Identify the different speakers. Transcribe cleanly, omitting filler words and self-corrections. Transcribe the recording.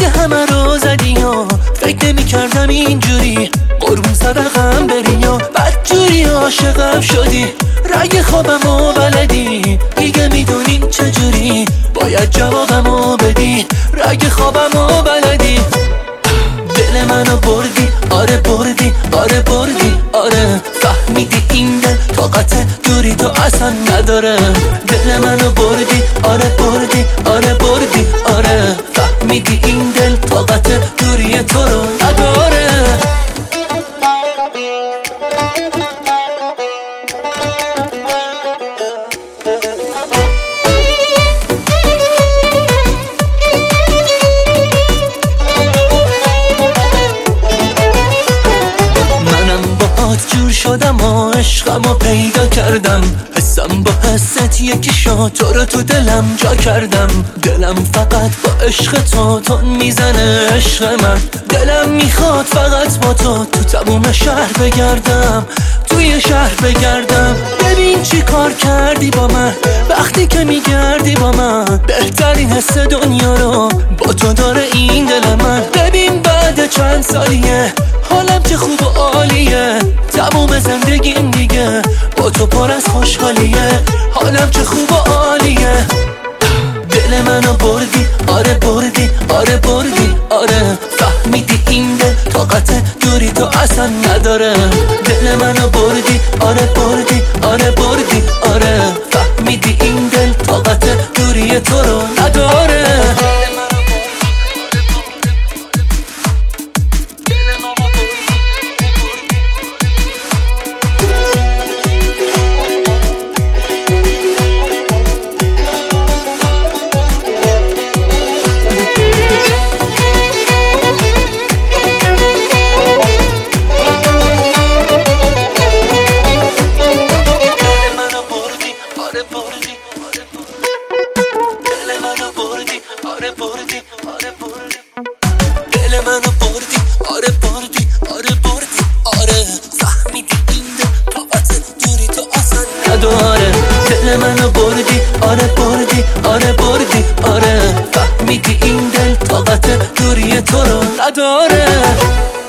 Speaker 1: دیگه همه رو زدی و فکر نمی کردم اینجوری قربون صدقم بری و بدجوری عاشقم شدی. رگ خوابمو بلدی دیگه میدونی چجوری باید جوابمو بدی. رگ خوابمو بلدی دل منو بردی، آره بردی، آره بردی، آره فهمیدی این دل طاقت دوری تو اصلا نداره. دل منو بردی، آره بردی، آره بردی، آره فهمیدی این دل طاقت دوری تو رو نداره. جور شدم و عشقمو پیدا کردم. حسم با حست یکی شد، تو رو تو دلم جا کردم. دلم فقط با عشق تو تون میزنه عشق من. دلم میخواد فقط با تو تموم شهر بگردم، توی شهر بگردم. ببین چی کار کردی با من وقتی که میگردی با من. بهترین حس دنیا رو با تو داره این دل من. ببین بعد چند سالیه حالم چه خوب و عالیه. تموم زندگیم دیگه با تو پر از خوشحالیه. حالم چه خوب و عالیه. دل منو بردی، آره بردی، آره بردی، آره فهمیدی این دل طاقت دوری تو اصلا نداره. دل منو بردی، آره بردی، آره بردی، آره فهمیدی این دل طاقت دوری تو رو نداره. دل منو بردی، آره بردی، آره بردی، آره فهمیدی این دل طاقت دوری تو اصلا نداره. دل منو بردی، آره بردی، آره بردی، آره فهمیدی این دل طاقت دوری تو رو نداره.